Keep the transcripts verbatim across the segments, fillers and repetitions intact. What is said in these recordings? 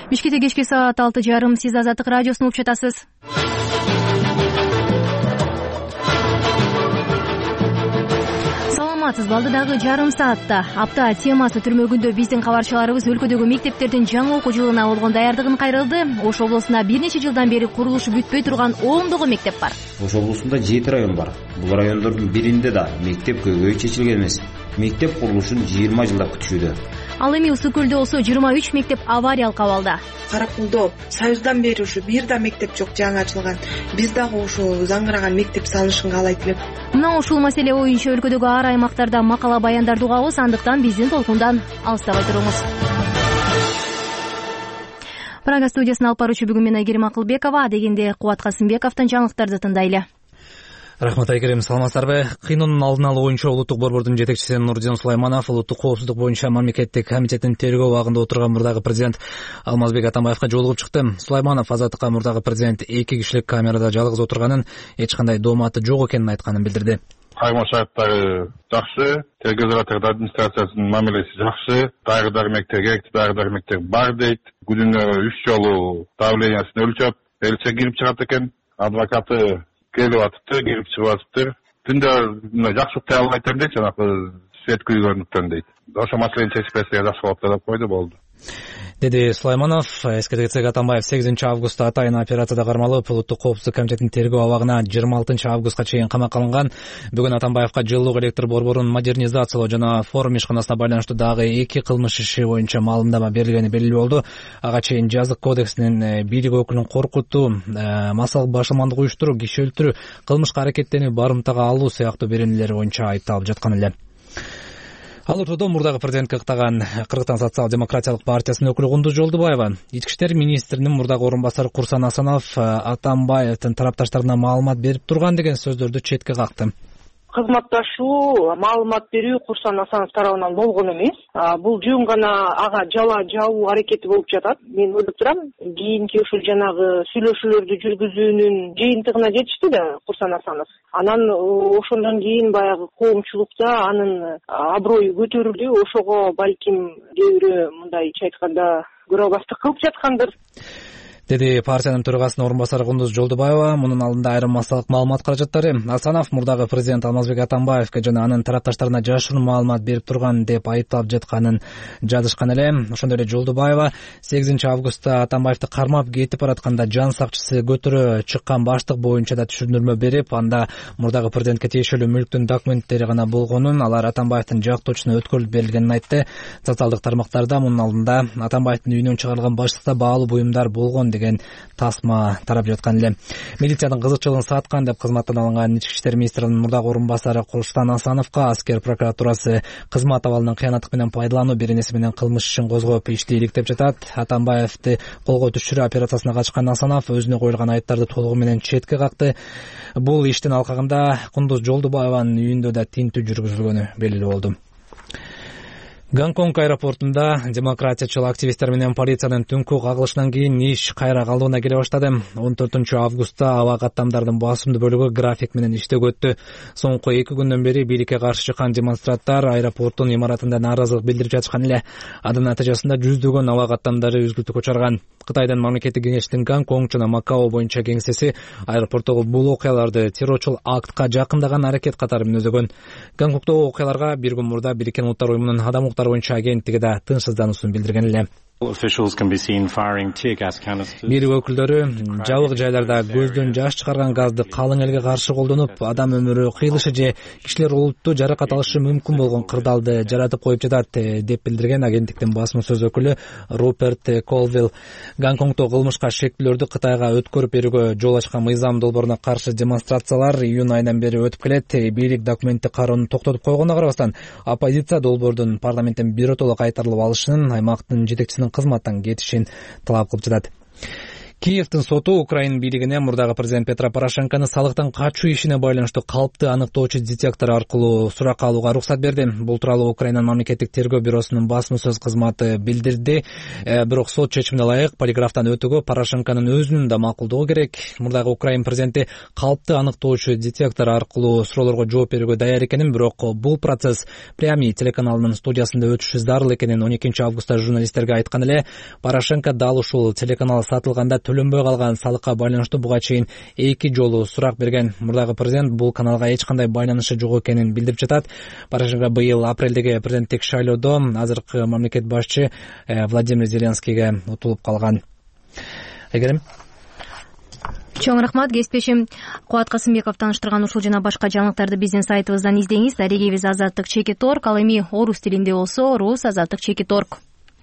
Бишкекте кечки саат алты жарым. Сиз Азаттык радиосун угуп жатасыз. Саламатсыз балды дагы жарым саатта апта темасы түрмөгүндө биздин кабарчыларыбыз өлкөдөгү мектептердин жаңы окуу жылына болгон даярдыгын кайрылды. Ош облусунда бир нече жылдан бери курулушу бүтпөй турган ондогу мектеп бар. Ош облусунда жети район бар. Бул райондордун биринде да мектеп көйгөйү чечилген эмес. Мектеп курулушун жыйырма жылдап күтүшүүдө. Ал эми Ысык көлдө болсо жыйырма үч мектеп авариялык абалда. Каракулдо Союздан бери ушу бир да мектеп жок, жаңы ачылган. Биз дагы ушу заңгыраган мектеп салышын каалайт элек. Мына ушул маселе боюнча өлкөдөгү ар аймактарда макала баяндарды угабыз, андыктан биздин толкундан алыстабай туруңуз. Прага студиясына алып баруучу бүгүн мен Айгерим Акылбекова, дегенде Кубат Касымбековдон жаңылыктарды тындайлы. Рахмат Айгерим, саламатсыздарбы? Кыйноонун алдын алуу боюнча улуттук борбордун жетекчиси Нурдин Сулайманов улуттук коопсуздук боюнча мамлекеттик комитеттин тергөө абагында отурган мурдагы президент Алмазбек Атамбаевга жолугуп чыкты. Сулайманов Азаттыкка мурдагы президент эки кишилик камерада жалгыз отурганын, эч кандай дооматы жок экенин айтканын билдирди. Кайма шарттары жакшы, тергөө изолятору администрациясынын мамилеси жакшы, дагы дармектер керектүү дагы дармектер бар дейт. Күнүнө үч жолу давлениясын өлчөп, элче кирип чыгат экен, адвокаты келип атыптыр, кирип чыгып атыптыр. Түндө жакшылыктай албайт дейт, жанагы свет күйгөндүктөн дейт. Ошо маселени чечип берсе жакшы болот деп койду, болду. Деди Сулайманов. Эскерте кетсек, Атамбаев сегизинчи августта атайын операцияда кармалып, улуттук коопсуздук комитетинин тергөө абагына жыйырма алтынчы августка чейин камакка алынган. Бүгүн Атамбаевка жылуулук электр борборун модернизациялоо жана форум ишканасына байланыштуу дагы эки кылмыш иши боюнча маалымдама берилгени белгилүү болду. Ага чейин жазык кодексинин бийлик өкүлүн коркутуу, массалык башылмандык уюштуруу, киши өлтүрүү, кылмышка аракеттенүү, барымтага алуу сыяктуу беренелер боюнча айыпталып жаткан эле. Ал ортодо мурдагы президентке кыктаган Кыргызстан социал-демократиялык партиясынын өкүлү Кундуз Жолдубаева, ички иштер министринин мурдагы орун басары Курсан Асанов Атамбаевдин тарапташтарына маалымат берип турган деген сөздөрдү четке какты. Кызматташуу, маалымат берүү Курсан Асанов тарабынан болгон эмес. Бул жөн гана ага жала жабуу аракети болуп жатат. Мен ойлоп турам, кийинки ушул жанагы сүйлөшүүлөрдү жүргүзүүнүн жыйынтыгына жетишти да Курсан Асанов. Анан ошондон кийин баягы коомчулукта анын аброю көтөрүлдү. Ошого балким кээ бирөө мындайча айтканда көрөбастык кылып жаткандыр, деди партиянын төрагасынын орун басары Кундуз Жолдубаева. Мунун алдында айрым массалык маалымат каражаттары Асанов мурдагы президент Алмазбек Атамбаевге жана анын тарапташтарына жашыруун маалымат берип турган деп айыпталып жатканын жазышкан эле. Ошондой эле Жолдубаева сегизинчи августта Атамбаевди кармап кетип баратканда жан сакчысы көтөрө чыккан баштык боюнча да түшүндүрмө берип, анда мурдагы президентке тиешелүү мүлктүн документтери гана болгонун, алар Атамбаевдин жактоочусуна өткөрүлүп берилгенин айтты. Социалдык тармактарда мунун алдында Атамбаевдин үйүнөн чыгарылган баштыкта баалуу буюмдар болгон деген тасма тарап жаткан эле. Милициянын кызыкчылыгын саткан деп кызматтан алынган ички иштер министринин мурдагы орун басары Курсан Асановго аскер прокуратурасы кызмат абалынын кыянаттык менен пайдалануу беренеси менен кылмыш ишин козгоп ишти иликтеп жатат. Атамбаевди колго түшүрүү операциясына катышкан Асанов өзүнө коюлган айыптарды толугу менен четке какты. Бул иштин алкагында Кундуз Жолдубаеванын үйүндө да тинтүү жүргүзүлгөнү белгилүү болду. Гонконг аэропортунда демократиячыл активисттер менен полициянын түнкү кагылышынан кийин иш кайра калыбына келе баштады. он төртүнчү августта аба каттамдардын басымдуу бөлүгү график менен иштөөгө өттү. Соңку эки күндөн бери бийликке каршы чыккан демонстранттар аэропорттун имаратында нааразылык билдирип жатышкан эле. Анын натыйжасында жүздөгөн аба каттамдары үзгүлтүккө учураган. Кытайдын мамлекеттик кеңештин Гонконг жана Макао боюнча кеңсеси аэропорттогу бул окуяларды террорчул актка жакындаган аракет катары мүнөзөгөн. Гонконгдогу окуяларга бир күн мурда Бириккен Улуттар уюмунун адам укуктары боюнча агенттиги да тынчсыздануусун билдирген эле. Бийлик өкүлдөрү жабык жайларда көздөн жаш чыгарган газды калың элге каршы колдонуп, адам өмүрү кыйылышы же кишилер олуттуу жаракат алышы мүмкүн болгон кырдаалды жаратып коюп жатат деп билдирген агенттиктин басма сөз өкүлү Руперт Колвилл. Гонконгдо кылмышка шектүүлөрдү Кытайга өткөрүп берүүгө жол ачкан мыйзам долбооруна каршы демонстрациялар июнь айынан бери өтүп келет. Бийлик документти кароону токтотуп койгонуна карабастан, оппозиция долбоордун парламенттен биротоло кайтарылып алышын, аймактын жетекчисинин кызматтан кетишин талап кылып жатат. Киевдин соту Украина бийлигине мурдагы президент Петро Порошенкону салыктан качуу ишине байланыштуу калпты аныктоочу детектор аркылуу сурак алууга уруксат берди. Бул тууралуу Украинанын мамлекеттик тергөө бюросунун басма сөз кызматы билдирди. Бирок сот чечимине ылайык полиграфтан өтүүгө Порошенконун өзүнүн да макулдугу керек. Мурдагы Украина президенти калпты аныктоочу детектор аркылуу суроолорго жооп берүүгө даяр экенин, бирок бул процесс Прямий телеканалынын студиясында өтүшү зарыл экенин он экинчи августта журналисттерге айткан эле. Порошенко дал ушул телеканал сатылганда төлөнбөй калган салыкка байланыштуу буга чейин эки жолу сурак берген. Мурдагы президент бул каналга эч кандай байланышы жок экенин билдирип жатат. Порошенко быйыл апрелдеги президенттик шайлоодо азыркы мамлекет башчы Владимир Зеленскийге утулуп калган. Эгерим Чоң рахмат, кесиптешим Кубат Касымбеков тааныштырган ушул жана башка жаңылыктарды биздин сайтыбыздан издеңиз. Дарегибиз азаттык чекит орг, ал эми орус тилинде болсо рус азаттык чекит орг.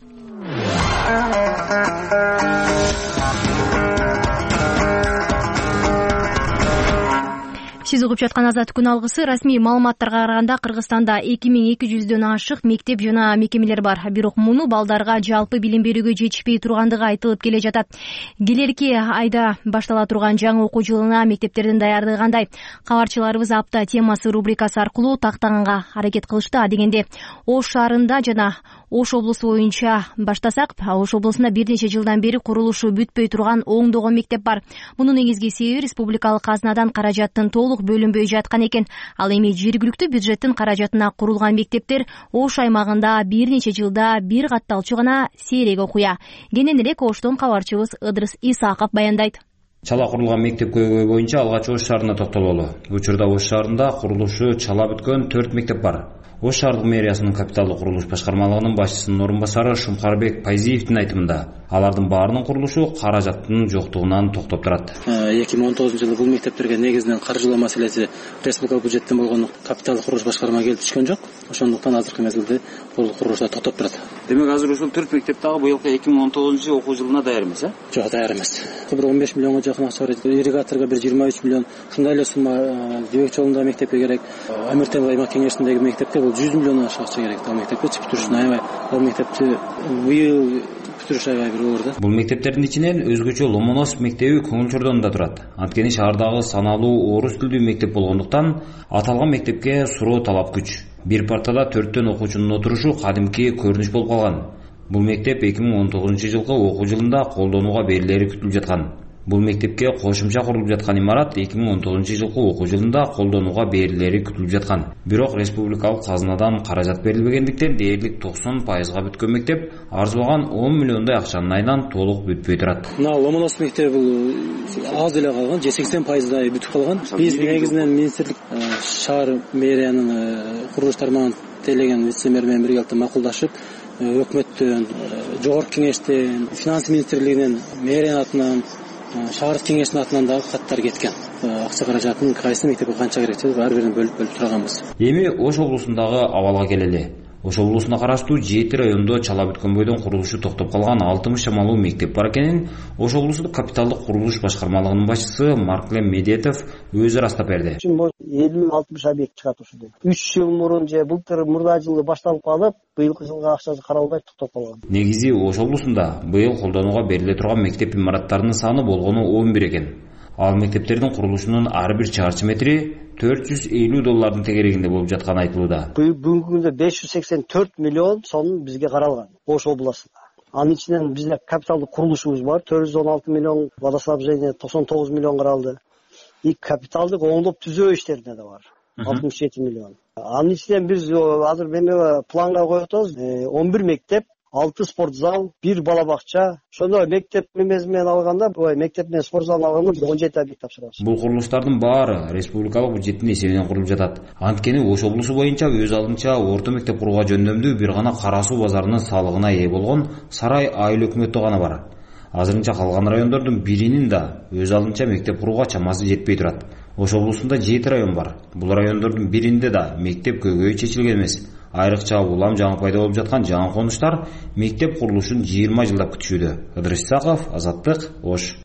Сиз угуп жаткан азаттык күн алгысы. Расмий маалыматтарга караганда Кыргызстанда эки миң эки жүздөн ашык мектеп жана мекемелер бар. Бирок муну балдарга жалпы билим берүүгө жетишпей тургандыгы айтылып келе жатат. Келерки айда баштала турган жаңы окуу жылына мектептердин даярдыгы кандай? Кабарчыларыбыз апта темасы рубрикасы аркылуу тактаганга аракет кылышты. Адегенде Ош шаарында жана Ош облусу боюнча баштасак, Ош облусунда бир нече жылдан бери курулушу бүтпөй турган оңдогон мектеп бар. Мунун негизги себеби республикалык казынадан каражаттын толук бөлүнбөй жаткан экен. Ал эми жергиликтүү бюджеттин каражатына курулган мектептер Ош аймагында бир нече жылда бир катталчу гана сейрек окуя. Кенен элек Оштон кабарчыбыз Ыдырыс Исаков баяндайт. Чала курулган мектеп көйгөй боюнча алгач Ош шаарына токтололу. Учурда Ош шаарында курулушу чала бүткөн төрт мектеп бар. Ош шаардык мэриясынын капиталдык курулуш башкармалыгынын башчысынын орун басары Шумкарбек Пайзиевдин айтымында алардын баарынын курулушу каражаттын жоктугунан токтоп турат. эки миң он тогузунчу жылы бул мектептерге негизинен каржылоо маселеси республикалык бюджеттен болгон капиталдык курулуш башкармага келип түшкөн жок. Ошондуктан азыркы мезгилде бул курулуштар токтоп турат. Демек азыр ушул төрт мектеп дагы быйылкы эки миң он тогузунчу окуу жылына даяр эмес, э? Жок, даяр эмес. Бир он беш миллионго жакын акча бар. Ирригаторго бир жыйырма үч миллион, ушундай эле сумма Дебек жолундагы мектепке керек. Амиртел аймак кеңешиндеги мектепке бул жүз миллион акча керек. Ал мектепти бүтүрүшүн аябай, ал мектепти быйыл бүтүрүш аябай бир оор да. Бул мектептердин ичинен өзгөчө Ломоносов мектеби көңүл чордонунда турат. Анткени шаардагы саналуу орус тилдүү мектеп болгондуктан аталган мектепке суроо талап күч. Бир партада төрттөн окуучунун отурушу кадимки көрүнүш болуп калган. Бул мектеп эки миң он тогузунчу жылкы окуу жылында колдонууга берилери күтүлүп жаткан. Бул мектепке кошумча курулуп жаткан имарат эки миң он тогузунчу жылкы окуу жылында колдонууга берилери күтүлүп жаткан. Бирок республикалык казынадан каражат берилбегендиктен дээрлик токсон пайызга бүткөн мектеп арзыбаган он миллиондой акчанын айынан толук бүтпөй турат. Мына Ломоносов мектеби бул аз эле калган, сексен пайыздай бүтүп калган. Биз негизинен министрлик шаар мэриянын курулуш тармагын тейлеген вице-мэр менен бирге макулдашып, өкмөттөн, жогорку кеңештен, финанс министрлигинен, мэриянын атынан, шаардык кеңештин атынан дагы каттар кеткен. Акча каражатын кайсы мектепке канча керек деп ар бирин бөлүп бөлүп турганбыз. Эми Ош облусундагы абалга келели. Ош облусуна караштуу жети райондо чала бүткөн бойдон курулушу токтоп калган алтымыш шамалуу мектеп бар экенин Ош облусундук капиталдык курулуш башкармалыгынын башчысы Марклем Медетов өзү ырастап берди. элүү алтымыш объект чыгат ушундай. үч жыл мурун же былтыр мурда жылы башталып калып, быйылкы жылга акчасы каралбай токтоп калган. Негизи Ош облусунда быйыл колдонууга бериле турган мектеп имараттарынын саны болгону он бир экен. Ал мектептердин курулушунун ар бир чарчы метри төрт жүз элүү доллардын тегерегинде болуп жатканы айтылууда. Бүгүнкү күндө беш жүз сексен төрт миллион сом бизге каралган Ош областында. Анын ичинен бизде капиталдык курулушубуз бар, төрт жүз он алты миллион, водоснабжение токсон тогуз миллион каралды. И капиталдык оңдоп түзөө иштерине да бар, алтымыш жети миллион. Анын ичинен биз азыр эме планга коюп атабыз, он бир мектеп, алты спорт зал, бир бала бакча. Ошондо мектеп менен алганда, ой, мектеп менен спорт залын алганда он жети объект тапшырабыз. Бул курулуштардын баары республикалык бюджеттин эсебинен курулуп жатат. Анткени Ош облусу боюнча өз алдынча орто мектеп курууга жөндөмдүү бир гана Кара суу базарынын салыгына ээ болгон Сарай айыл өкмөтү гана бар. Азырынча калган райондордун биринин да өз алдынча мектеп курууга чамасы жетпей турат. Ош облусунда жети район бар. Бул райондордун биринде да мектеп көйгөйү чечилген эмес. Айрыкча улам жаңы пайда болуп жаткан жаңы конуштар мектеп курулушун жыйырма жылдап күтүшүүдө. Ыдырыс Исаков, Азаттык, Ош.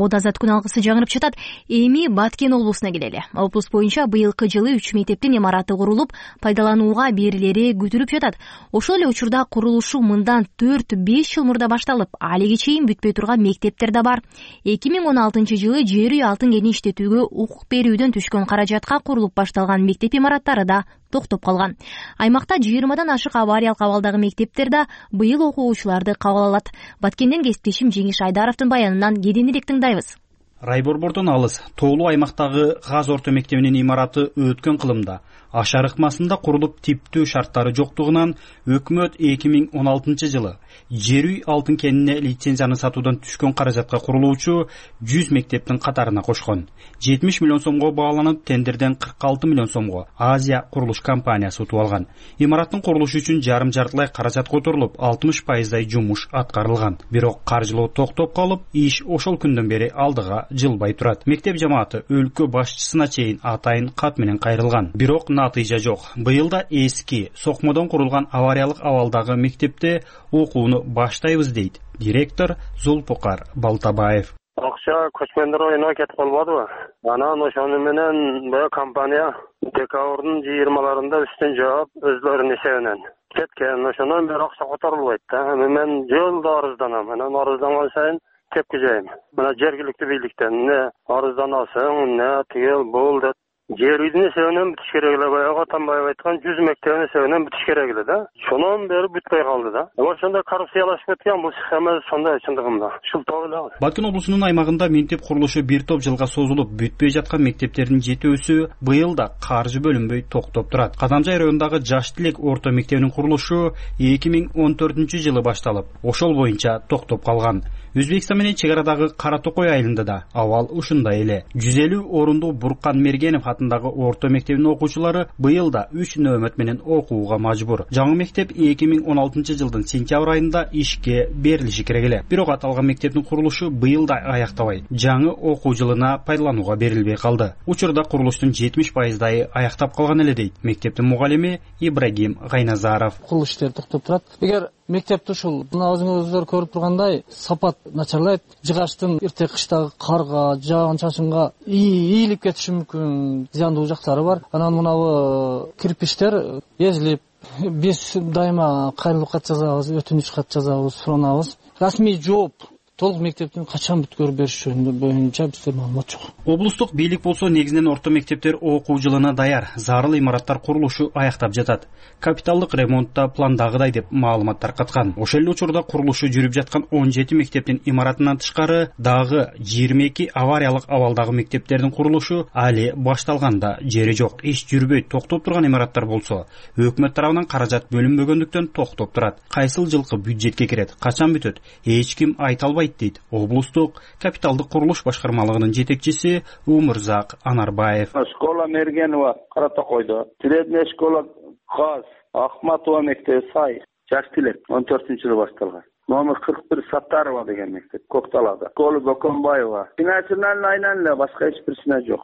токтогод азат күн алгысы жаңырып жатат. Эми Баткен облусуна келели. Облус боюнча быйылкы жылы үч мектептин имараты курулуп, пайдаланууга берилери күтүлүп жатат. Ошол эле учурда курулушу мындан төрт беш жыл мурда башталып, алиге чейин бүтпөй турган мектептер да бар. эки миң он алтынчы жылы жер үй алтын кенин иштетүүгө укук берүүдөн түшкөн каражатка курулуп башталган мектеп имараттары да токтоп калган. Аймакта жыйырмадан ашык авариялык абалдагы мектептер да быйыл окуучуларды кабыл алат. Баткенден кесиптешим Жеңиш Айдаровдун баянынан кеденирээк тыңдайбыз. Райборбордон алыс тоолуу аймактагы Газ орто мектебинин имараты өткөн кылымда аш арыкмасында курулуп типтүү шарттары жоктугунан өкмөт эки миң он алтынчы жылы жер үй алтын кенине лицензияны сатуудан түшкөн каражатка курулуучу жүз мектептин катарына кошкон. жетимиш миллион сомго бааланып, тендерден кырк алты миллион сомго Азия курулуш компаниясы утуп алган. Имараттын курулушу үчүн жарым жартылай каражат которулуп, алтымыш пайыздай жумуш аткарылган. Бирок каржылоо токтоп калып, иш ошол күндөн бери алдыга жылбай турат. Мектеп жамааты өлкө башчысына чейин атайын кат менен кайрылган. Бирок натыйжа жок. Быйылда эски сокмодон курулган авариялык абалдагы мектепте окууну баштайбыз дейт директор Зулпукар Балтабаев. Акча көчмөндөр оюна кетип калбадыбы? Анан ошону менен бу компания декабрдын жыйырмаларында үстүн жаап өзлөрүнүн эсебинен кеткен. Ошондон бери акча которулбайт да. Мен жолдо арызданам. Анан арызданган сайын тепки жайым. Мына жергиликтүү бийликтен не арызданасың, не тигил бул деп жер үйдүн эсебинен бүтүш керек эле. Баягы Атамбаев айткан жүз мектебин эсебинен бүтүш керек эле да. Шонон бери бүтпөй калды да. Ошондой коррупциялашып кеткен бул схема сондай чындыгында. Шылтоо эле. Баткен облусунун аймагында мектеп курулушу бир топ жылга созулуп, бүтпөй жаткан мектептердин жетөөсү быйыл да каржы бөлүнбөй токтоп турат. Кадамжай районундагы Жаш Тилек орто мектебинин курулушу эки миң он төртүнчү жылы башталып, ошол боюнча токтоп калган. Өзбекстан менен чек арадагы Кара Токой айылында да абал ушундай эле. жүз элүү орундуу Буркан Мергенов атындагы орто мектебинин окуучулары быйыл да үч нөөмөт менен окууга мажбур. Жаңы мектеп эки миң он алтынчы жылдын сентябрь айында ишке берилиши керек эле. Бирок аталган мектептин курулушу быйыл да аяктабай, жаңы окуу жылына пайдаланууга берилбей калды. Учурда курулуштун жетимиш пайыздайы аяктап калган эле дейт мектептин мугалими Ибрагим Гайназаров. Курулуш иштери токтоп турат. Эгер мектепти ушул мына өзүңүздөр көрүп тургандай сапат начарлайт, жыгаштын эрте кыштагы карга, жаан-чачынга ийилип кетиши мүмкүн, зыяндуу жактары бар. Анан мынабу кирпичтер эзилип, биз дайыма кайрылуу кат жазабыз, өтүнүч кат жазабыз, суранабыз. Расмий жооп толук мектептин качан бүткөрүп бериши боюнча бизде маалымат жок. Облустук бийлик болсо негизинен орто мектептер окуу жылына даяр, зарыл имараттар курулушу аяктап жатат. Капиталдык ремонтта пландагыдай деп маалымат таркаткан. Ошол эле учурда курулушу жүрүп жаткан он жети мектептин имаратынан тышкары дагы жыйырма эки авариялык абалдагы мектептердин курулушу али башталганда жери жок. Иш жүрбөй токтоп турган имараттар болсо, өкмөт тарабынан каражат бөлүнбөгөндүктөн токтоп турат. Кайсыл жылкы бюджетке кирет, качан бүтөт, эч ким айта албайт дейт облустук капиталдык курулуш башкармалыгынын жетекчиси Умурзак Анарбаев. Школа Мергенова Кара Токойдо, средняя школа Газ, Ахматова мектеби Сай, Жаш Тилек он төртүнчү жылы башталган. Номер кырк бир Саттарова деген мектеп Кокталада. Школа Бокомбаева. Финансынан айнан эле башка эч бирсине жок.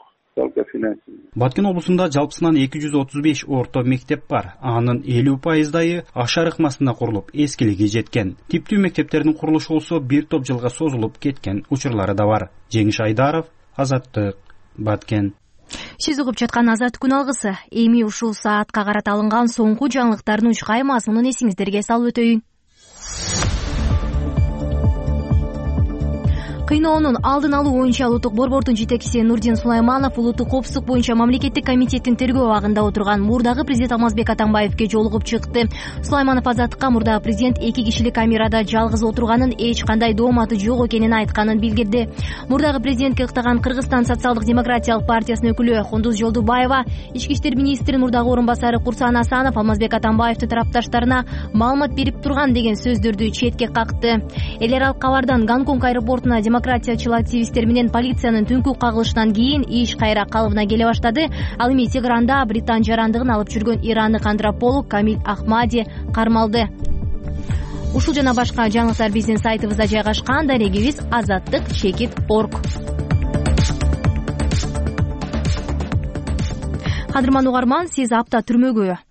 Баткен облусунда жалпысынан эки жүз отуз беш орто мектеп бар. Анын элүү пайыздайы аш арыкмасында курулуп, эскилиги жеткен. Типтүү мектептердин курулушу болсо бир топ жылга созулуп кеткен учурлары да бар. Жеңиш Айдаров, Азаттык, Баткен. Сиз угуп жаткан Азат күн алгысы. Эми ушул саатка карата алынган соңку жаңылыктардын үч каймасынын эсиңиздерге салып өтөйүн. Кыйноонун алдын алуу боюнча улуттук борбордун жетекчиси Нурдин Сулайманов улуттук коопсуздук боюнча мамлекеттик комитеттин тергөө абагында отурган мурдагы президент Алмазбек Атамбаевке жолугуп чыкты. Сулайманов Азаттыкка мурдагы президент эки кишилик камерада жалгыз отурганын, эч кандай дооматы жок экенин айтканын билдирди. Мурдагы президентке ыктаган Кыргызстан социалдык демократиялык партиясынын өкүлү Кундуз Жолдубаева, ички иштер министринин мурдагы орун басары Курсан Асанов Алмазбек Атамбаевдин тарапташтарына маалымат берип турган деген сөздөрдү четке какты. Эл аралык кабардан Гонконг аэропортуна демократиячыл активисттер менен полициянын түнкү кагылышынан кийин иш кайра калыбына келе баштады. Ал эми Тегеранда Британ жарандыгын алып жүргөн ирандык антрополог Камил Ахмади кармалды. Ушул жана башка жаңылыктар биздин сайтыбызда жайгашкан. Дарегибиз азаттык чекит точка орг. Кадырман угарман, сиз апта түрмөгө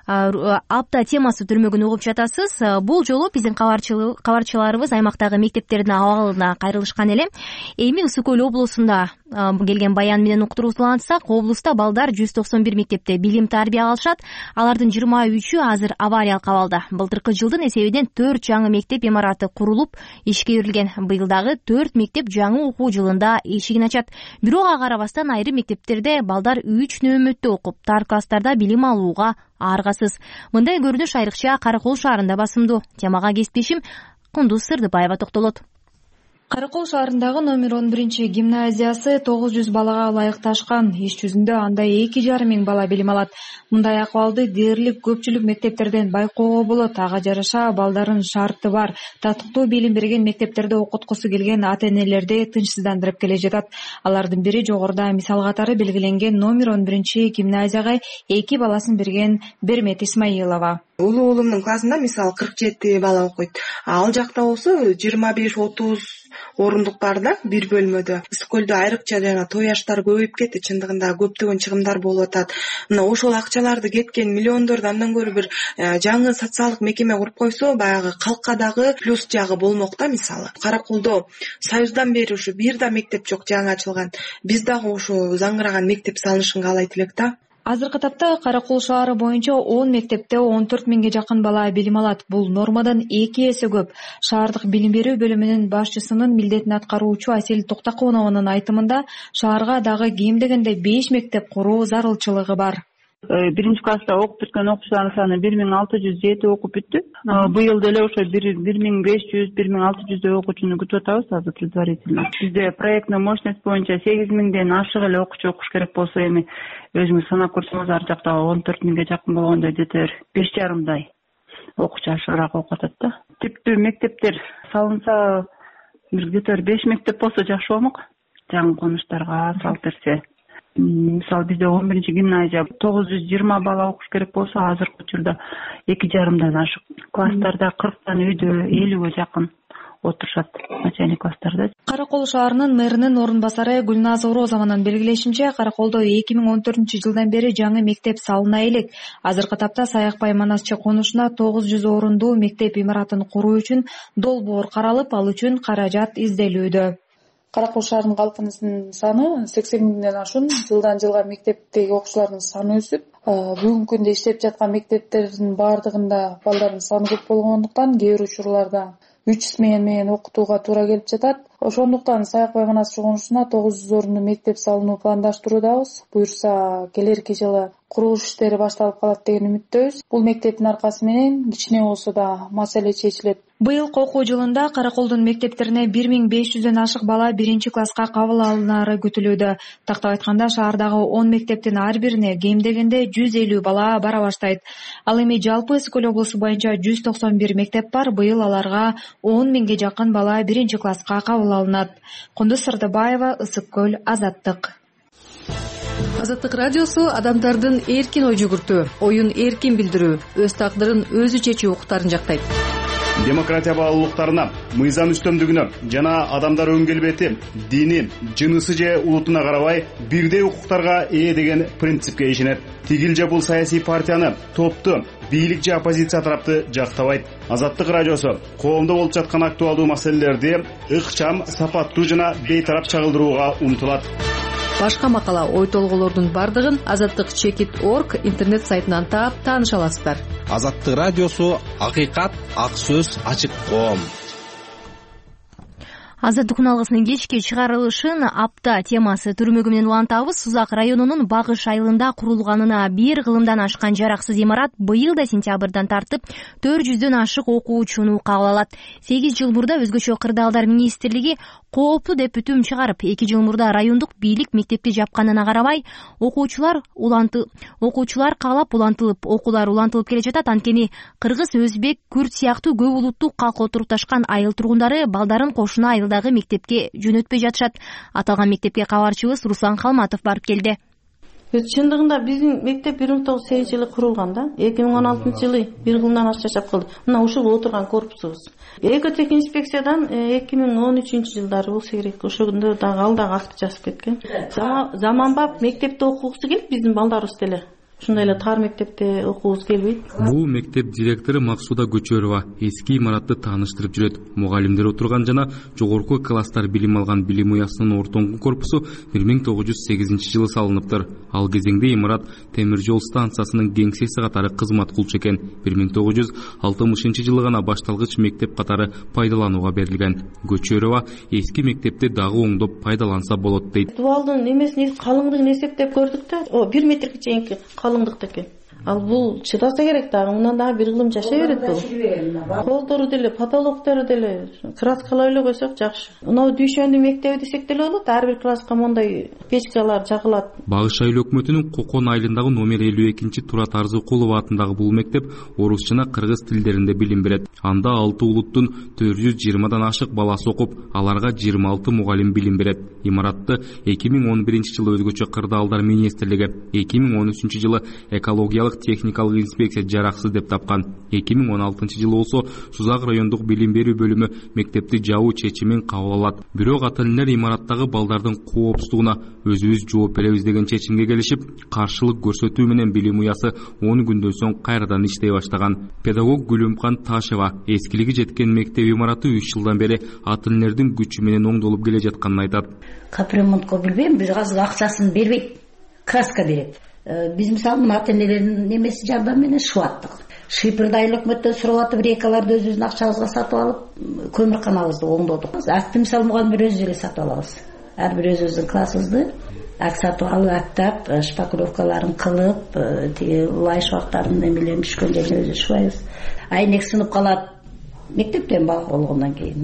апта темасы түрмөгүн угуп жатасыз. Бул жолу биздин кабарчыларыбыз аймактагы мектептердин абалына кайрылышкан эле. Эми Ысык Көл облусунда келген баян менен уктуруулансак, облуста балдар жүз токсон бир мектепте билим тарбия алышат. Алардын жыйырма үчү азыр авариялык абалда. Былтыркы жылдын эсебинен төрт жаңы мектеп имараты курулуп ишке кирилген. Быйыл дагы төрт мектеп жаңы окуу жылында эшигин ачат. Бирок ага карабастан айрым мектептерде балдар үч нөөмөттө окуп, тар класстарда билим алууга аргасыз. Мындай көрүнүш айрыкча Каракол шаарында басымдуу. Темага кесиптешим Кундуз Сырдыбаева токтолот. Каракол шаарындагы номер он биринчи гимназиясы тогуз жүз балага ылайыкташкан. Иш жүзүндө анда эки жарым миң бала билим алат. Мындай акыбалды дээрлик көпчүлүк мектептерден байкоого болот. Ага жараша балдардын шарты бар. Татыктуу билим берген мектептерде окуткусу келген ата-энелерди тынчсыздандырып келе жатат. Алардын бири жогоруда мисал катары белгиленген номер он биринчи гимназияга эки баласын берген Бермет Исмаилова. Улуу уулумдун классында мисалы кырк жети бала окуйт. Ал жакта болсо жыйырма беш отуз орундук бар да бир бөлмөдө. Ысык Көлдө айрыкча жана той аштар көбөйүп кетти. Чындыгында көптөгөн чыгымдар болуп атат. Мына ошол акчаларды кеткен миллиондорду андан көрө бир жаңы социалдык мекеме куруп койсо, баягы калкка дагы плюс жагы болмок да. Мисалы Караколдо Союздан бери ушу бир да мектеп жок, жаңы ачылган. Биз дагы ушу заңгыраган мектеп салынышын каалайт элек да. Азыркы тапта Каракол шаары боюнча он мектепте он төрт миңге жакын бала билим алат. Бул нормадан эки эсе көп. Шаардык билим берүү бөлүмүнүн башчысынын милдетин аткаруучу Асель Токтоконованын айтымында шаарга дагы кем дегенде беш мектеп куруу зарылчылыгы бар. Биринчи класста окуп бүткөн окуучулардын саны бир миң алты жүз жети окуп бүттү. Быйыл деле ошо бир миң беш жүз бир миң алты жүздөй окуучуну күтүп атабыз азыр предварительно. Бизде проектный мощность боюнча сегиз миңден ашык эле окуучу окуш керек болсо, эми өзүңүз санап көрсөңүз ар жакта он төрт миңге жакын болгондой где-то беш жарымдай окуучу ашыгыраак окуп атат да. Типтүү мектептер салынса, бир где-то беш мектеп болсо жакшы болмок. Жаңы конуштарга салып берсе. Мисалы бизде он биринчи гимназия тогуз жүз жыйырма бала окуш керек болсо, азыркы учурда эки жарымдан ашык. Класстарда кырктан үйдө элүүгө жакын отурушат начальник класстарда. Каракол шаарынын мэринин орун басары Гүлназ Орозованын белгилешинче, Караколдо эки миң он төртүнчү жылдан бери жаңы мектеп салына элек. Азыркы тапта Саякбай Манасчы конушуна тогуз жүз орундуу мектеп имаратын куруу үчүн долбоор каралып, ал үчүн каражат изделүүдө. Каракол шаарынын калкынын саны сексен миңден ашуун. Жылдан жылга мектептеги окуучулардын саны өсүп, бүгүнкү күндө иштеп жаткан мектептердин баардыгында балдардын саны көп болгондуктан кээ бир учурларда үч смена менен окутууга туура келип жатат. Ошондуктан Саякбай Манасчы конушуна тогуз жүз орунду мектеп салууну пландаштыруудабыз. Буюрса, келерки жылы курулуш иштери башталып калат деген үмүттөбүз. Бул мектептин аркасы менен кичине болсо да маселе чечилет. Быйыл окуу жылында Караколдун мектептерине бир миң беш жүздөн ашык бала биринчи класска кабыл алынары күтүлүүдө. Тактап айтканда, шаардагы он мектептин ар бирине кем дегенде жүз элүү бала бара баштайт. Ал эми жалпы Ысык Көл облусу боюнча жүз токсон бир мектеп бар. Быйыл аларга он миңге жакын бала биринчи класска кабыл алынат. Кундуз Сырдыбаева, Ысык Көл, Азаттык. Азаттык радиосу адамдардын эркин ой жүгүртүү, оюн эркин билдирүү, өз тагдырын өзү чечүү укуктарын жактайт. Демократия баалуулуктарына, мыйзам үстөмдүгүнө жана адамдар өн келбети, дини, жынысы же улутуна карабай бирдей укуктарга ээ деген принципке ишенет. Тигил же бул саясий партияны, топту, бийлик же оппозиция тарапты жактабайт. Азаттык радиосу коомдо болуп жаткан актуалдуу маселелерди ыкчам, сапаттуу жана бейтарап чагылдырууга умтулат. Башка макала, ой толголордун бардыгын азаттык чекит точка орг интернет сайтынан таап тааныша аласыздар. Азаттык радиосу акыйкат, ак сөз, ачык коом. Азаттык күн алгысынын кечки чыгарылышын апта темасы түрмөгү менен улантабыз. Сузак районунун Багыш айылында курулганына бир кылымдан ашкан жараксыз имарат быйыл да сентябрдан тартып төрт жүздөн ашык окуучуну кабыл алат. сегиз жыл мурда өзгөчө кырдаалдар министрлиги кооптуу деп бүтүм чыгарып, эки жыл мурда райондук бийлик мектепти жапканына карабай, окуучулар уланты окуучулар каалап улантылып, окуулар улантылып келе жатат. Анткени кыргыз, өзбек, күрд сыяктуу көп улуттуу калк отурукташкан айыл тургундары балдарын кошуна айылдагы мектепке жөнөтпөй жатышат. Аталган мектепке кабарчыбыз Руслан Калматов барып келди. Чындыгында биздин мектеп бир миң тогуз жүз сегизинчи жылы курулган да. эки миң он алтынчы жылы бир кылымдан ашык жашап калды. Мына ушул отурган корпусубуз. Экотех инспекциядан эки миң он үчүнчү жылдары болсо керек. Ошондо дагы ал дагы акт жазып кеткен. Заманбап мектепте окугусу келип биздин балдарыбыз деле. ушундай эле тар мектепте окугубуз келбейт. Бул мектеп директору Максуда Көчөрова эски имаратты тааныштырып жүрөт. Мугалимдер отурган жана жогорку класстар билим алган билим уясынын ортоңку корпусу бир миң тогуз жүз сегизинчи жылы салыныптыр. Ал кезеңде имарат темир жол станциясынын кеңсеси катары кызмат кылчу экен. бир миң тогуз жүз алтымышынчы жылы гана башталгыч мектеп катары пайдаланууга берилген. Көчөрова эски мектепти дагы оңдоп пайдаланса болот дейт. Дубалдын эмесин калыңдыгын эсептеп көрдүк да, бир метрге чейинки калыңдыкта экен. Ал бул чыдаса керек дагы, мындан дагы бир кылым жашай берет бул. Колдору деле, потолоктору деле краскалай эле койсок жакшы. Мынау дүйшөндүн мектеби десек деле болот, ар бир класска мондай печкалар жагылат. Багыш айыл өкмөтүнүн Кокон айылындагы номер элүү экинчи Турат Арзыкулов атындагы бул мектеп орус жана кыргыз тилдеринде билим берет. Анда алты улуттун төрт жүз жыйырмадан ашык баласы окуп, аларга жыйырма алты мугалим билим берет. Имаратты эки миң он биринчи жылы өзгөчө кырдаалдар министрлиги, эки миң он үчүнчү жылы экологиялык техникалык инспекция жараксыз деп тапкан. эки миң он алтынчы жылы болсо Сузак райондук билим берүү бөлүмү мектепти жабуу чечимин кабыл алат. Бирок ата энелер имараттагы балдардын коопсуздугуна өзүбүз жооп беребиз деген чечимге келишип, каршылык көрсөтүү менен билим уясы он күндөн соң кайрадан иштей баштаган. Педагог Гүлүмкан Ташева эскилиги жеткен мектеп имараты үч жылдан бери ата энелердин күчү менен оңдолуп келе жатканын айтат. Капремонтко билбейм, биз азыр акчасын бербейт, краска берет. Биз мисалы мына ата энелердин немеси жардам менен шуаттык. Шипирди айыл өкмөттөн сурап атып, рекаларды өзүбүздүн акчабызга сатып алып, көмүрканабызды оңдодук. Акты мисалы мугалимдер өзүбүз эле сатып алабыз. Ар бир өзүбүздүн классыбызды ак сатып алып, актап, шпаклевкаларын кылып, тиги лай шуактардын эмелерин түшкөн жерине өзүбүз шубайбыз. Айнек сынып калат. Мектептен бала болгондон кийин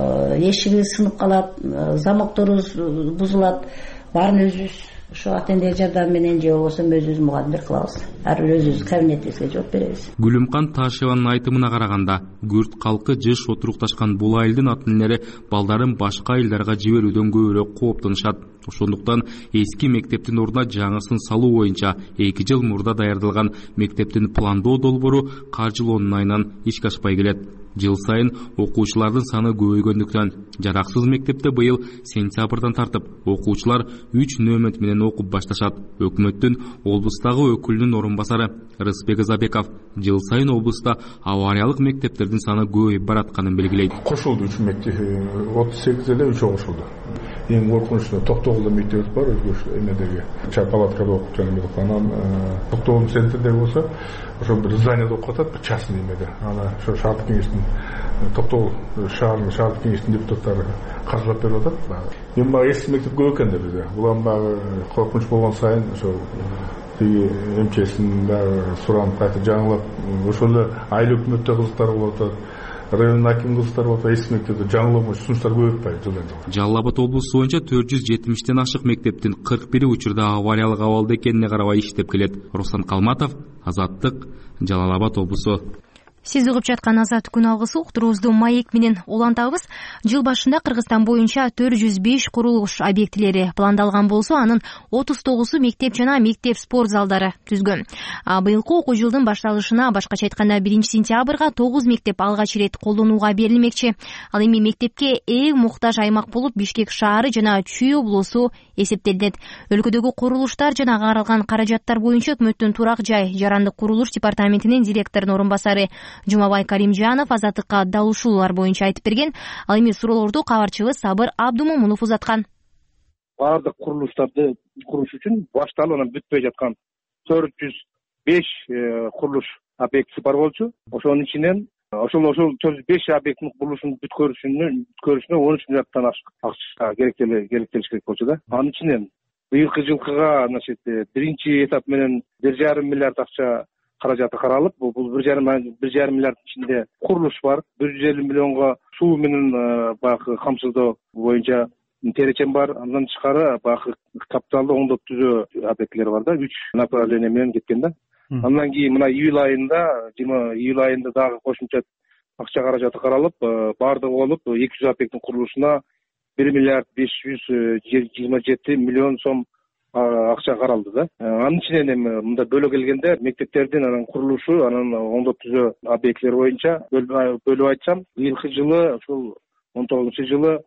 эшиги сынып калат, замокторубуз бузулат. Баарын өзүбүз ошо ата энелер жардамы менен же болбосо өзүбүз мугалимдер кылабыз. Ар бир өзүбүз кабинетибизге жооп беребиз. Гүлүмкан Ташеванын айтымына караганда, күрт калкы жыш отурукташкан бул айылдын ата энелери балдарын башка айылдарга жиберүүдөн көбүрөөк кооптонушат. Ошондуктан эски мектептин ордуна жаңысын салуу боюнча эки жыл мурда даярдалган мектептин пландоо долбоору каржылоонун айынан ишке ашпай келет. Жыл сайын окуучулардын саны көбөйгөндүктөн жараксыз мектепте быйыл сентябрдан тартып окуучулар үч нөмөт менен окуп башташат. Өкмөттүн облустагы өкүлүнүн орун басары Рыспек Забеков жыл сайын облуста авариялык мектептердин саны көбөйүп баратканын белгилейт. Кошулду үч мектеп, отуз сегиз эле үч кошулду. Эң коркунучу Токтогулда мектебибиз бар, өзгөчө эмедеги чай палаткада окуп жатат. Анан Токтогул центрде болсо ошо бир зданияда окуп атат, бир частный эмеде. Ана ошо шаардык кеңештин Токтогул шаарынын шаардык кеңештин депутаттары каржылап берип атат. Эми баягы эски мектеп көп экен да бизде. Булар баягы коркунуч болгон сайын ошо тиги МЧСин дагы суранып кайта жаңылап, ошол эле айыл өкмөттө кызыктар болуп атат. Район аким кызыктар болуп эски мектепте жаңылоо сунуштар көп атпайбы жыл эле. Жалал Абад облусу боюнча төрт жүз жетимиштен ашык мектептин кырк бiri учурда авариялык абалда экенине карабай иштеп келет. Руслан Калматов, Азаттык, Жалал Абад облусу. Сиз угуп жаткан Азат күн алгысы уктуруубузду маек менен улантабыз. Жыл башында Кыргызстан боюнча төрт жүз беш курулуш объектилери пландалган болсо, анын отуз тогузу мектеп жана мектеп спорт залдары түзгөн. Быйылкы окуу жылдын башталышына, башкача айтканда биринчи сентябрга тогуз мектеп алгач ирет колдонууга берилмекчи. Ал эми мектепке эң муктаж аймак болуп Бишкек шаары жана Чүй облусу эсептелет. Өлкөдөгү курулуштар жана каралган каражаттар боюнча өкмөттүн турак жай жарандык курулуш департаментинин директорунун орун басары Жумабай Каримжанов Азаттыкка дал ушулар боюнча айтып берген. Ал эми суроолорду кабарчыбыз Сабыр Абдумомунов узаткан. Бардык курулуштарды куруш үчүн башталып анан бүтпөй жаткан төрт жүз беш курулуш объектиси бар болчу. Ошонун ичинен ошол ошол төрт жүз беш объекттин курулушун бүткөрүшүнө бүткөрүшүнө он үч миллиарддан ашык акча керектелиш керек болчу да. Анын ичинен быйылкы жылкыга значит биринчи этап менен бир жарым миллиард акча каражаты каралып, бул бир жарым бир жарым миллиарддын ичинде курулуш бар. бир жүз элүү миллионго суу менен баягы камсыздоо боюнча теречем бар. Андан тышкары баягы капиталды оңдоп түзөө объектилер бар да, үч направление менен кеткен да. Андан кийин мына июль айында, жыйырма июль айында дагы кошумча акча каражаты каралып, бардыгы болуп эки жүз объекттин курулушуна бир миллиард беш жүз жыйырма жети миллион сом акча каралды да. Анын ичинен эми мында бөлө келгенде мектептердин анан курулушу, анан оңдоп түзөө объектилер боюнча бөлүп айтсам, быйылкы жылы ушул он тогузунчу жылы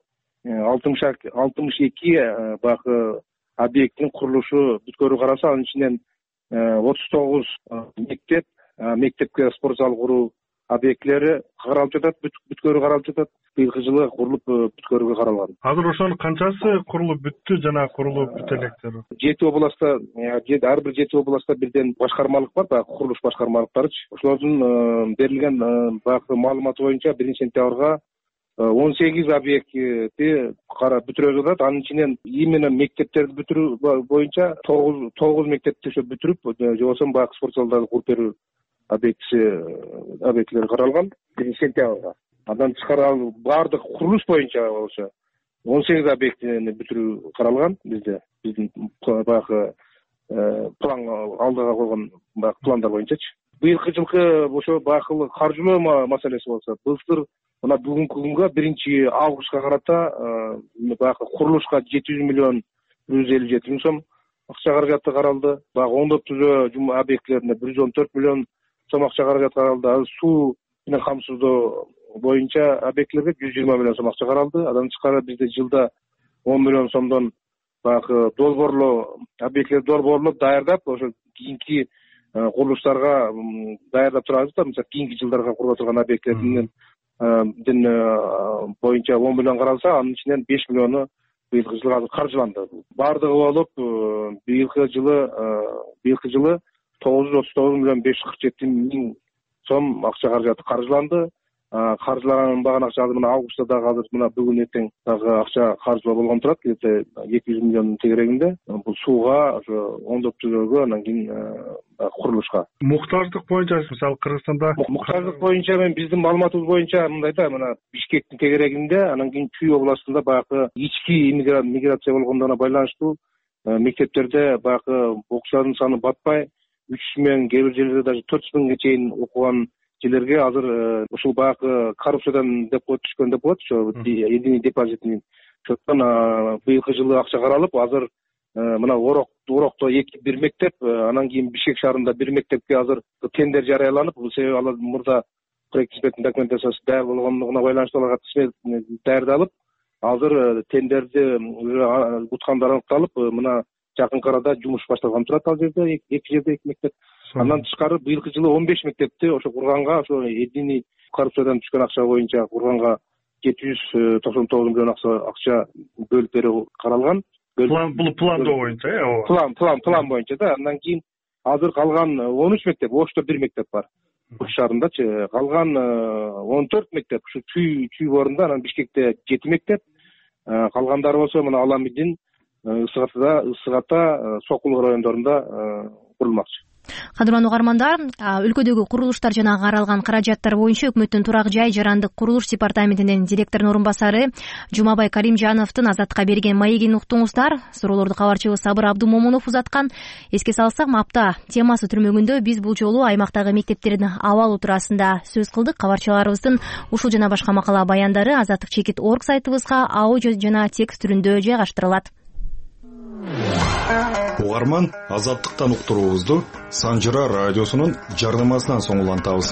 алтымыш эки баягы объекттин курулушу бүткөрүү каралса, анын ичинен отуз тогуз мектеп мектепке спорт зал куруу объектилери каралып жатат, бүткөрү каралып жатат. Быйылкы жылы курулуп бүткөрүүгө каралган. Азыр ошонун канчасы курулуп бүттү жана курулуп бүтө электи? Жети областта, ар бир жети областта бирден башкармалык бар, баягы курулуш башкармалыктарычы. Ошолордун берилген баягы маалыматы боюнча биринчи сентябрга он сегиз объектти бүтүрүп жатат. Анын ичинен именно мектептерди бүтүрүү боюнча тогуз мектепти ошо бүтүрүп, же болбосо баягы спорт залдарды куруп берүү объектиси объектилери каралган биринчи сентябрга. Андан тышкары баардык курулуш боюнча болсо он сегиз объектини бүтүрүү каралган бизде. Биздин баягы план алдыга койгон баягы пландар боюнчачы. Быйылкы жылкы ошо баягы каржылоо маселеси болсо, былтыр мына бүгүнкү күнгө биринчи августка карата баягы курулушка жети жүз миллион бир жүз элүү жети миң сом акча каражаты каралды. Баягы оңдоп түзөө объектилерине бир жүз он төрт миллион сом акча каражаты каралды. Суу менен камсыздоо боюнча объектилерге жүз жыйырма миллион сом акча каралды. Андан тышкары бизде жылда он миллион сомдон баягы долбоорлоо объектилерди долбоорлоп даярдап, ошо кийинки курулуштарга даярдап турабыз да. Мисалы кийинки жылдарга курула турган объектилердин боюнча он миллион каралса, анын ичинен беш миллиону быйылкы жылы азыр каржыланды. Бардыгы болуп быйылкы жылы быйылкы жылы тогуз жүз отуз тогуз миллион беш жүз кырк жети миң сом акча каражаты каржыланды. Каржыланган акча азыр мына августта дагы азыр мына бүгүн эртең дагы акча каржылоо болгон турат, где-то эки жүз миллиондун тегерегинде. Бул сууга, ошо оңдоп түзөөгө, анан кийин курулушка. Муктаждык боюнча мисалы Кыргызстанда муктаждык боюнча мен биздин маалыматыбыз боюнча мындай да, мына Бишкектин тегерегинде, анан кийин Чүй областында баягы ички миграция болгондугуна байланыштуу мектептерде баягы окуучулардын саны батпай, үч миң, кээ бир жерлерде даже төрт миңге чейин окуган жерлерге азыр ушул баягы коррупциядан деп коюп түшкөн деп коет, ошо единый депозитный счеттан быйылкы жылы акча каралып, азыр мына Орок Орокто эки бир мектеп, анан кийин Бишкек шаарында бир мектепке азыр тендер жарыяланып, бул себеби алар мурда проект испытательный документациясы даяр болгондугуна байланыштуу аларга даярдалып, азыр тендерди уткандар аныкталып, мына жакынкы арада жумуш башталган турат ал жерде, эки жерде эки мектеп. Андан тышкары быйылкы жылы он беш мектепти ошо курганга, ошо единый коррупциядан түшкөн акча боюнча курганга жети жүз токсон тогуз миллион акча бөлүп берүү каралган. План бул пландоо боюнча, э, ооба. План, план, план боюнча да. Андан кийин азыр калган он үч мектеп, Ошто бир мектеп бар. Ош шаарындачы, калган он төрт мектеп ушу Чүй Чүй борунда, анан Бишкекте жети мектеп, калгандары болсо мына Аламидин, Ысыгатта, Ысыгатта, Сокул райондорунда курулмакчы. Кадырлануу угармандар, өлкөдөгү курулуштар жана каралган каражаттар боюнча өкмөттүн турак жай жарандык курулуш департаментинин директорунун орун басары Жумабай Каримжановдун Азаттыкка берген маегин уктуңуздар. Суроолорду кабарчыбыз Сабыр Абдумомунов узаткан. Эске салсак, апта темасы түрмөгүндө биз бул жолу аймактагы мектептердин абалы туурасында сөз кылдык. Кабарчыларыбыздын ушул жана башка макала баяндары Азаттык чекит точка орг сайтыбызга аудио жана текст түрүндө жайгаштырылат. Угарман, Азаттыктан уктуруубузду Санжыра радиосунун жардамасынан соң улантабыз.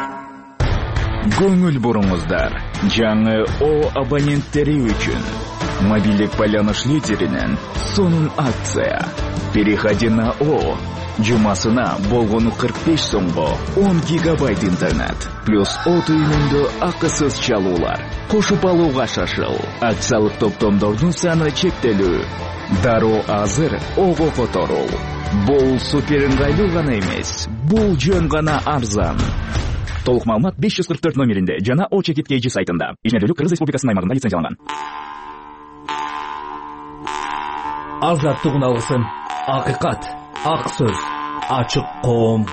Көңүл буруңуздар. Жаңы О абоненттери үчүн мобилдик байланыш лидеринен сонун акция. Переходи на О. Жумасына болгону кырк беш сомго он гигабайт интернет плюс О түйүнүндө акысыз чалуулар. Кошуп алууга шашыл. Акциялык топтомдордун саны чектелүү. Дароо азыр Ого которул. Бул супер ыңгайлуу гана эмес, бул жөн гана арзан. Толук маалымат беш жүз кырк төрт номеринде жана О чекит кей жи сайтында. Ишмердүүлүк Кыргыз Республикасынын аймагында лицензияланган. Азаттык алгысын. Акыйкат, ак сөз, ачык коом.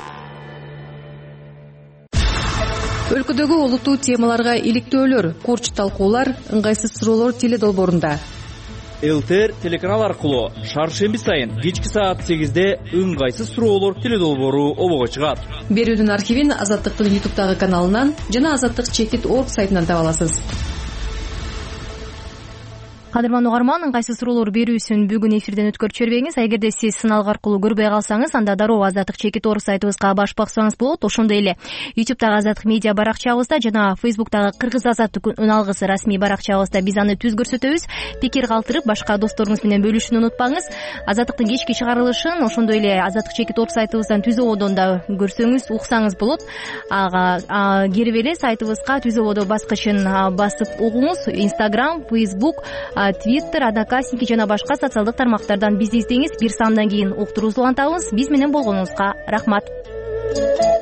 Өлкөдөгү олуттуу темаларга иликтөөлөр, корч талкуулар, ыңгайсыз суроолор теле долбоорунда. ЛТР телеканал аркылуу шаршемби сайын кечки саат сегизде ыңгайсыз суроолор теле долбоору обого чыгат. Берүүнүн архивин Азаттыктын ютубтагы каналынан жана Азаттык чекит точка орг сайтынан таба аласыз. Кадырман угарман, ыңгайсыз суроолор берүүсүн бүгүн эфирден өткөрүп жибербеңиз. Эгерде сиз сыналык аркылуу көрбөй калсаңыз, анда дароо Азаттык чекит орус сайтыбызга башып баксаңыз болот. Ошондой эле ютубтагы Азаттык медиа баракчабызда жана фейсбуктагы Кыргыз Азаттык үн алгысы расмий баракчабызда биз аны түз көрсөтөбүз. Пикир калтырып, башка досторуңуз менен бөлүшүүнү унутпаңыз. Азаттыктын кечки чыгарылышын ошондой эле Азаттык чекит орус сайтыбыздан түз ободон да көрсөңүз, уксаңыз болот. Ага кирип эле сайтыбызга түз ободо баскычын басып угуңуз. Инстаграм, Фейсбук, Твиттер, Одноклассники жана башка социалдык тармактардан бизди издеңиз. Бир саамдан кийин уктуруубузду улантабыз. Биз менен болгонуңузга рахмат.